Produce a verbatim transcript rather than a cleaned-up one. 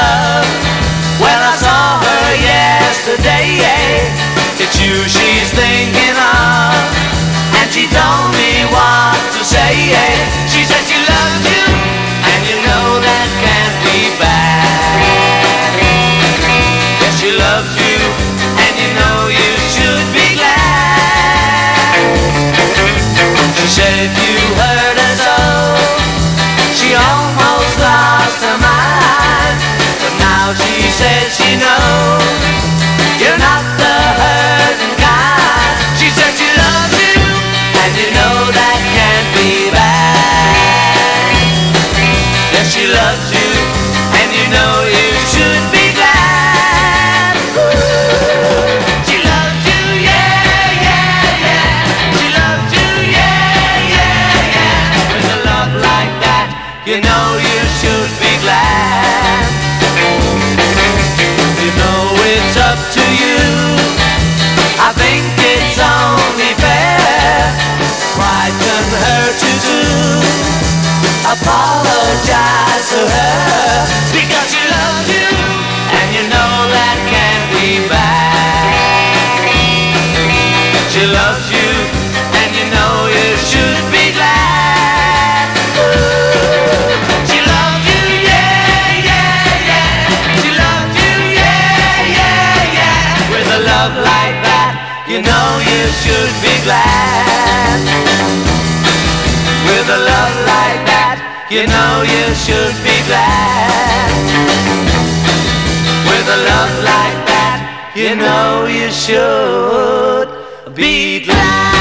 love. Well, I saw her yesterday. It's you she's thinking of, and she told me what to say. She said she loves you, and you know that can't be bad. Yes, she loves you, and you know you should be glad. She said you hurt her so, she almost lost her mind. But now she says she knows you're not the hurting kind. She said she loves you, and you know that can't be bad. Yes, she loves you, and you know you should be glad. Ooh. She loves you, yeah, yeah, yeah. She loves you, yeah, yeah, yeah. With a love like that, you know you should be glad. You know it's up to you. I think it's only fair. Why couldn't hurt you too? Apologize to her, because she loves you, and you know that can't be bad. She loves you, and you know you should be glad. Ooh. She loves you, yeah, yeah, yeah. She loves you, yeah, yeah, yeah. With a love like that, you know you should be glad. With a love like that, you know you should be glad. With a love like that, you know you should be glad.